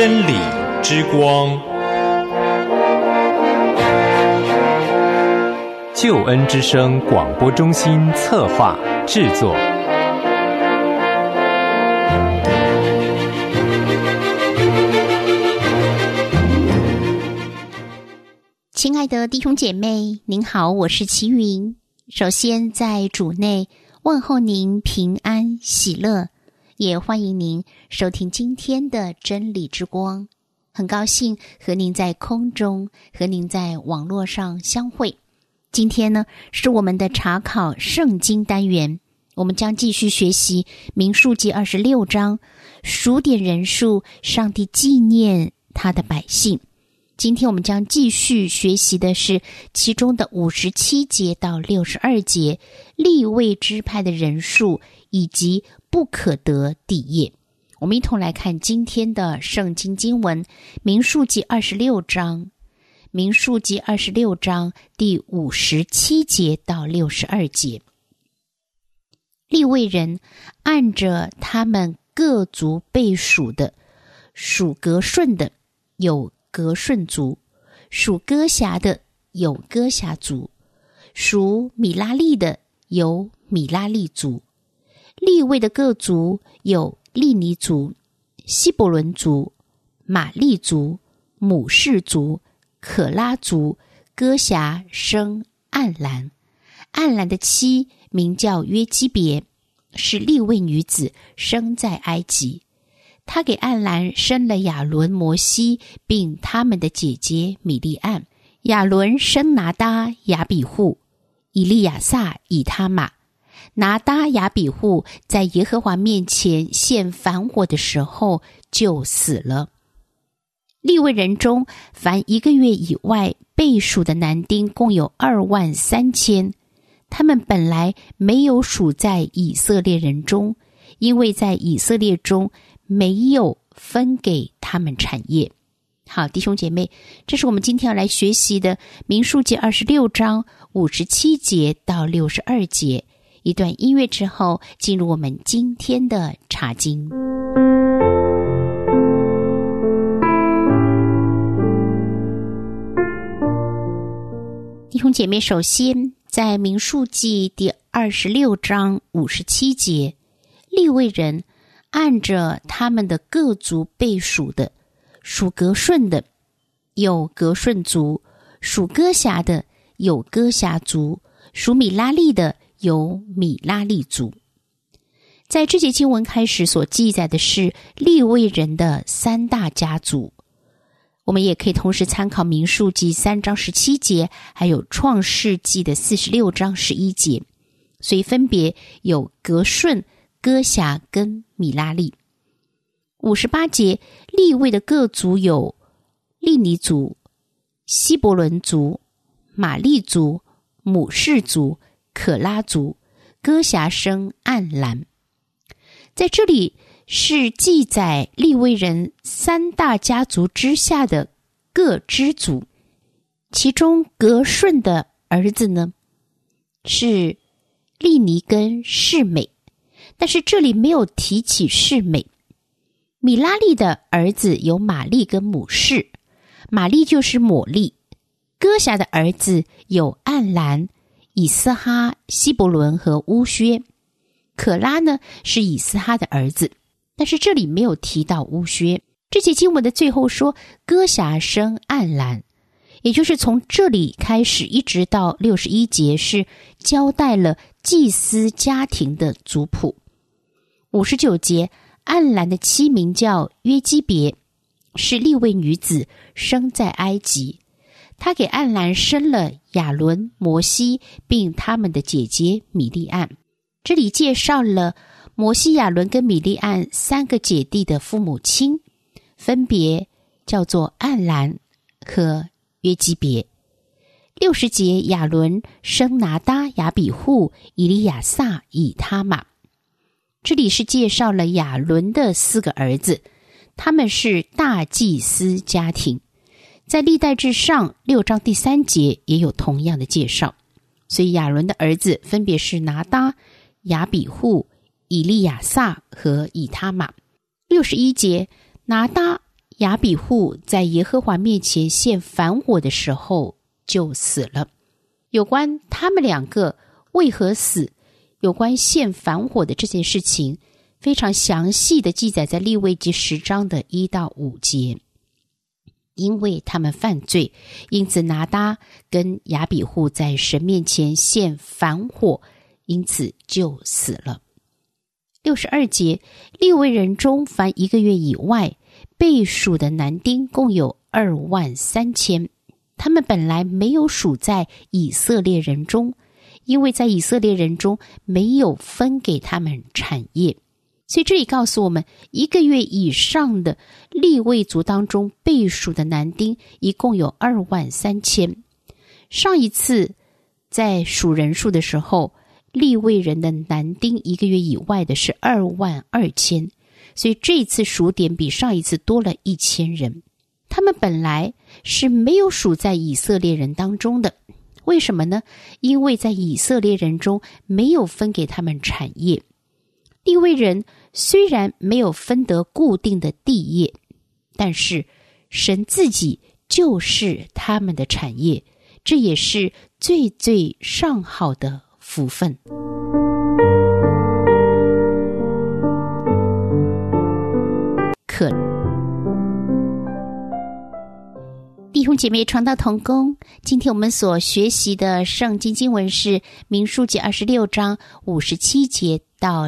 真理之光，救恩之声广播中心策划制作。 亲爱的弟兄姐妹，您好，我是齐云。首先在主内问候您平安喜乐，也欢迎您收听今天的真理之光。很高兴和您在空中，和您在网络上相会。今天呢，是我们的查考圣经单元，我们将继续学习民数记26章，数点人数，上帝纪念他的百姓。今天我们将继续学习的是其中的57节到62节，利未支派的人数以及不可得地业。我们一同来看今天的圣经经文，民数记26章，民数记26章第57节到62节。利未人按着他们各族辈数的，属革顺的有革顺族，属哥辖的有哥辖族，属米拉利的有米拉利族。利未的各族有利尼族、希伯伦族、玛利族、母士族、可拉族。哥辖生暗兰，暗兰的妻名叫约基别，是利未女子，生在埃及。他给暗兰生了亚伦、摩西，并他们的姐姐米利暗。亚伦生拿答、亚比户、以利亚撒、以他玛。拿答、亚比户在耶和华面前献燔火的时候就死了。利未人中凡1个月以外被数的男丁共有23000，他们本来没有数在以色列人中，因为在以色列中没有分给他们产业。好，弟兄姐妹，这是我们今天要来学习的民数记26章57节到62节。一段音乐之后，进入我们今天的查经。弟兄姐妹，首先在民数记第26章57节，利未人按着他们的各族辈数的，属革顺的有革顺族，属哥辖的有哥辖族，属米拉利的有米拉利族。在这节经文开始所记载的是利未人的3大家族，我们也可以同时参考民数记3章17节，还有创世纪的46章11节，所以分别有革顺、哥辖跟米拉利。58节，利未的各族有利尼族、希伯伦族、玛利族、母士族、可拉族。哥辖生暗兰。在这里是记载利未人3大家族之下的各支族，其中革顺的儿子呢是利尼跟示美，但是这里没有提起示美。米拉利的儿子有玛利跟母士，玛利就是抹利。哥辖的儿子有暗兰、以斯哈、希伯伦和乌薛。可拉呢是以斯哈的儿子，但是这里没有提到乌薛。这节经文的最后说哥辖生暗兰，也就是从这里开始一直到61节是交代了祭司家庭的族谱。59节，暗兰的妻名叫约基别，是利未女子，生在埃及。他给暗兰生了亚伦、摩西，并他们的姐姐米利暗。这里介绍了摩西、亚伦跟米利暗3个姐弟的父母亲，分别叫做暗兰和约基别。60节，亚伦生拿答、亚比户、以利亚撒、以他玛。这里是介绍了亚伦的4个儿子，他们是大祭司家庭。在历代志上6章第3节也有同样的介绍。所以亚伦的儿子分别是拿答、亚比户、以利亚撒和以他玛。61节，拿答、 亚比户在耶和华面前献反火的时候就死了。有关他们两个为何死，有关献反火的这件事情，非常详细的记载在利未记10章的1到5节。因为他们犯罪，因此拿答跟亚比户在神面前献反火，因此就死了。62节，利未人中凡1个月以外被数的男丁共有23000，他们本来没有数在以色列人中，因为在以色列人中没有分给他们产业。所以这里告诉我们，1个月以上的利未族当中被数的男丁一共有23000。上一次在数人数的时候，利未人的男丁1个月以外的是22000，所以这一次数点比上一次多了1000人。他们本来是没有数在以色列人当中的，为什么呢？因为在以色列人中没有分给他们产业。利未人虽然没有分得固定的地业，但是神自己就是他们的产业，这也是最最上好的福分。弟兄姐妹传道同工，今天我们所学习的圣经经文是民数记26章57节到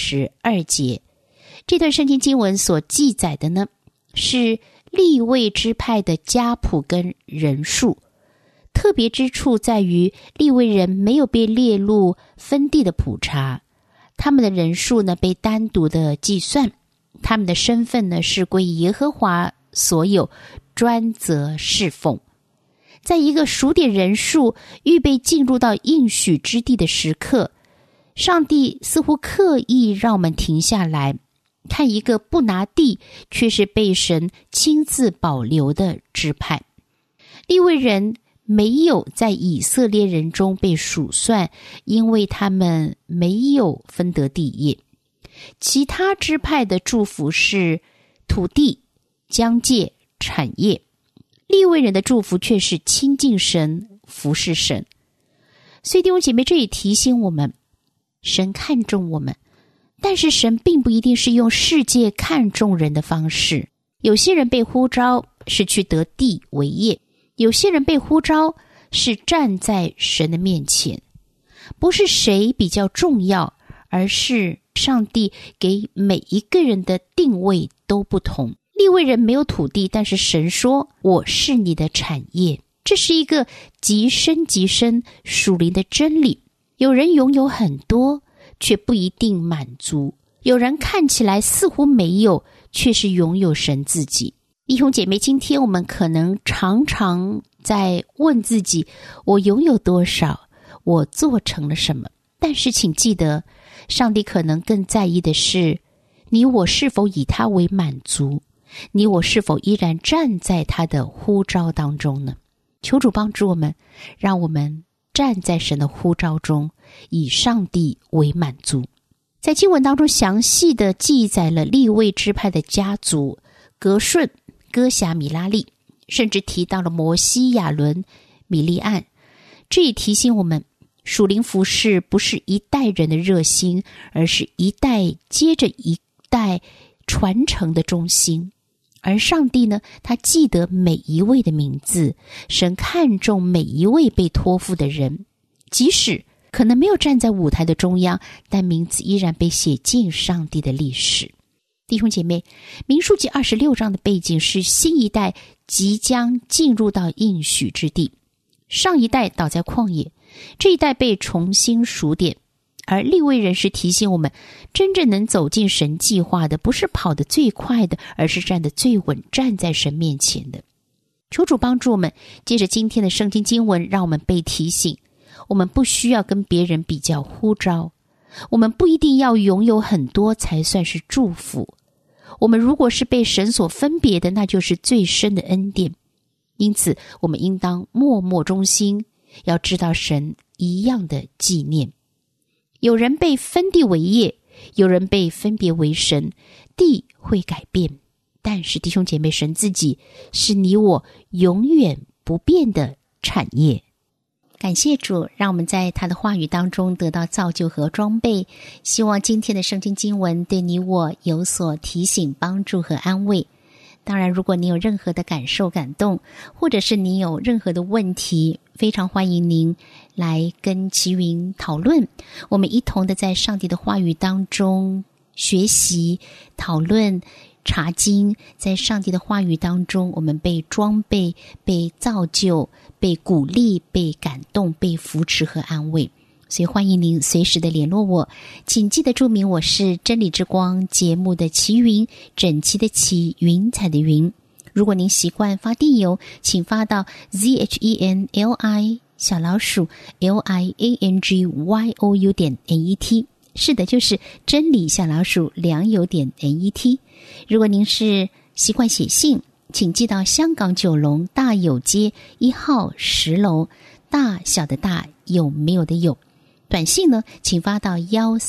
62节。这段圣经经文所记载的呢，是利未支派的家谱跟人数。特别之处在于利未人没有被列入分地的普查，他们的人数呢被单独的计算，他们的身份呢是归耶和华所有，专责侍奉。在一个数点人数预备进入到应许之地的时刻，上帝似乎刻意让我们停下来，看一个不拿地却是被神亲自保留的支派。利未人没有在以色列人中被数算，因为他们没有分得地业。其他支派的祝福是土地、疆界、产业，利未人的祝福却是亲近神、服侍神。所以弟兄姐妹，这里提醒我们，神看重我们，但是神并不一定是用世界看重人的方式。有些人被呼召是去得地为业，有些人被呼召是站在神的面前。不是谁比较重要，而是上帝给每一个人的定位都不同。利未人没有土地，但是神说我是你的产业，这是一个极深极深属灵的真理。有人拥有很多，却不一定满足；有人看起来似乎没有，却是拥有神自己。弟兄姐妹，今天我们可能常常在问自己，我拥有多少，我做成了什么？但是请记得，上帝可能更在意的是，你我是否以他为满足，你我是否依然站在他的呼召当中呢？求主帮助我们，让我们站在神的呼召中，以上帝为满足。在经文当中详细的记载了利未支派的家族，革顺、哥辖、米拉利，甚至提到了摩西、亚伦、米利暗。这也提醒我们，属灵服事不是一代人的热心，而是一代接着一代传承的中心。而上帝呢，他记得每一位的名字，神看重每一位被托付的人，即使可能没有站在舞台的中央，但名字依然被写进上帝的历史。弟兄姐妹，民数记26章的背景是新一代即将进入到应许之地，上一代倒在旷野，这一代被重新数点。而利未人是提醒我们，真正能走进神计划的，不是跑得最快的，而是站得最稳，站在神面前的。求主帮助我们，借着今天的圣经经文，让我们被提醒，我们不需要跟别人比较呼召，我们不一定要拥有很多才算是祝福。我们如果是被神所分别的，那就是最深的恩典。因此我们应当默默忠心，要知道神一样的纪念。有人被分地为业，有人被分别为神，地会改变， 但是弟兄姐妹，神自己是你我永远不变的产业。感谢主，让我们在他的话语当中得到造就和装备。希望今天的圣经经文对你我有所提醒、帮助和安慰。当然，如果你有任何的感受、感动，或者是你有任何的问题，非常欢迎您来跟齐云讨论。我们一同的在上帝的话语当中学习、讨论、查经，在上帝的话语当中，我们被装备、被造就、被鼓励、被感动、被扶持和安慰。所以欢迎您随时的联络我，请记得注明我是真理之光节目的齐云，整齐的齐，云彩的云。如果您习惯发电邮，请发到 ZHENLI_LIANGYOU.net。 是的，就是真理良友.net。 如果您是习惯写信，请寄到香港九龙大有街1号10楼，大小的大，有没有的有。短信呢，请发到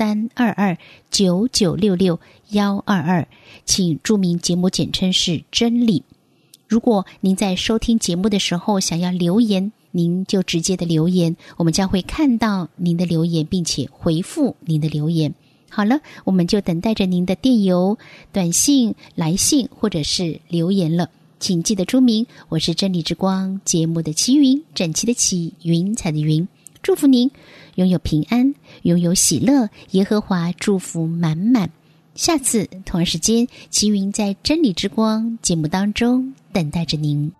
132299662122，请注明节目简称是真理。如果您在收听节目的时候想要留言，您就直接的留言，我们将会看到您的留言，并且回复您的留言。好了，我们就等待着您的电邮、短信、来信或者是留言了。请记得注明我是真理之光节目的齐云，整齐的齐，云彩的云。祝福您拥有平安，拥有喜乐，耶和华祝福满满。下次同样时间，齐云在真理之光节目当中等待着您。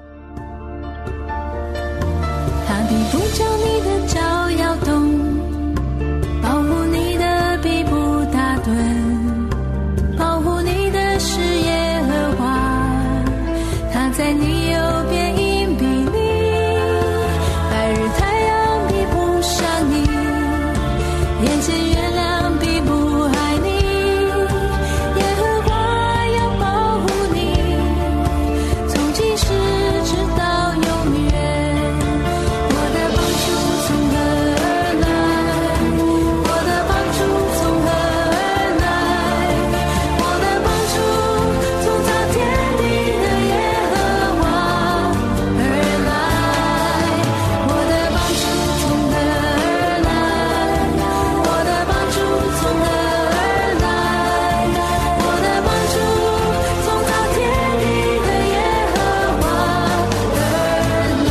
他的不叫你的脚要动，保护你的臂不打盹，保护你的视野和华，他在你右边荫庇你，白日太阳比不上你，眼前月亮比不害你，耶和华要保护你，从今时直到永远。我的帮助从何而来？我的帮助从何而来？我的帮助从造天地的耶和华而来。我的帮助从何而来？我的帮助从何而来？我的帮助从造天地的耶和华而来。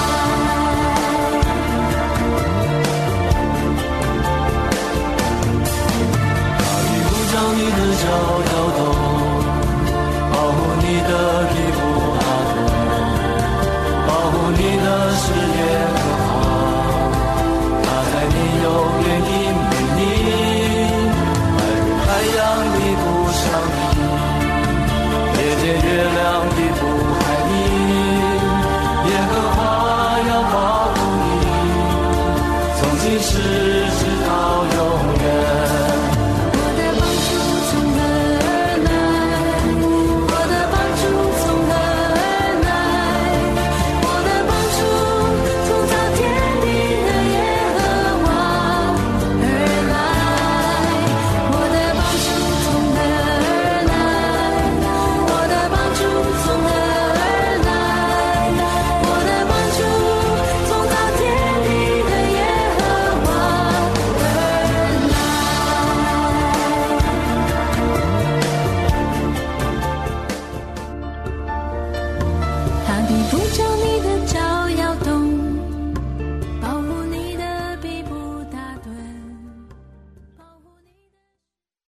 不叫你的脚摇动，保护你的皮肤打盹，保护你的视野和好，他在你右边荫庇你，白日太阳比不上你，夜间月亮比不害你，耶和华要保护你，从今时